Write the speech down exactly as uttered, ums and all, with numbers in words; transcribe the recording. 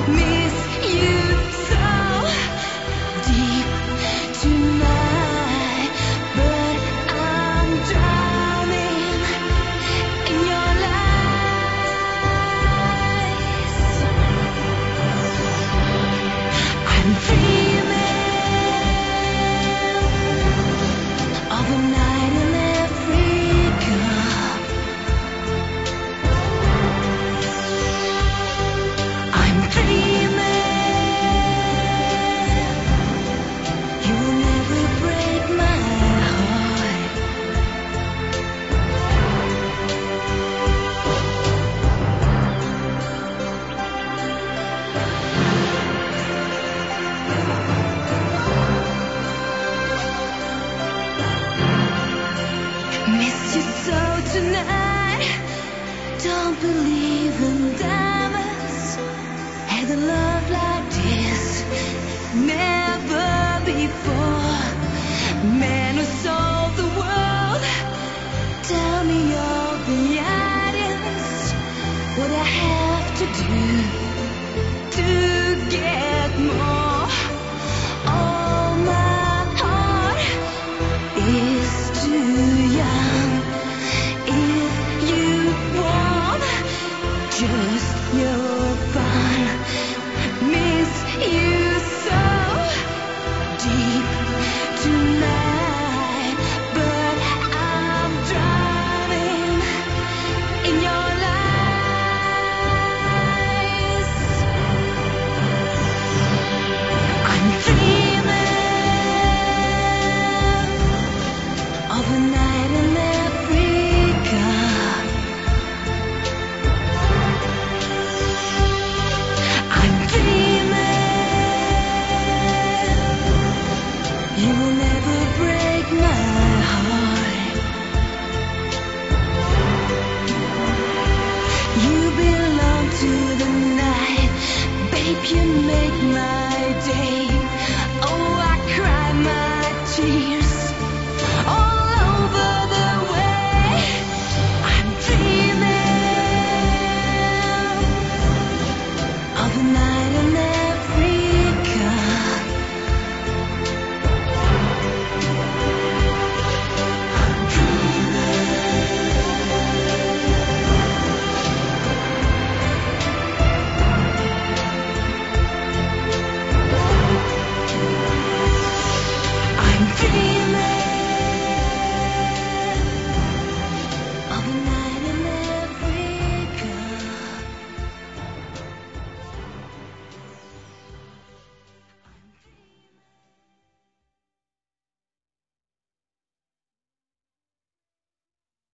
miss you so deep tonight, but I'm drowning in your lies. I'm dreaming of a night in Africa. I'm dreaming you will never break my heart. Miss you so tonight. Don't believe in diamonds. Had a love like this never before. Man who sold the world. Tell me all the items. What I have to do to get more. All my heart is too young. If you want just your fun, miss you so deep tonight, but I'm drowning in your lies. I'm dreaming of a night in Africa. I'm dreaming you will never break my heart. You belong to the night, babe. You make my day. Oh, I cry my tears all over the way. I'm dreaming of a night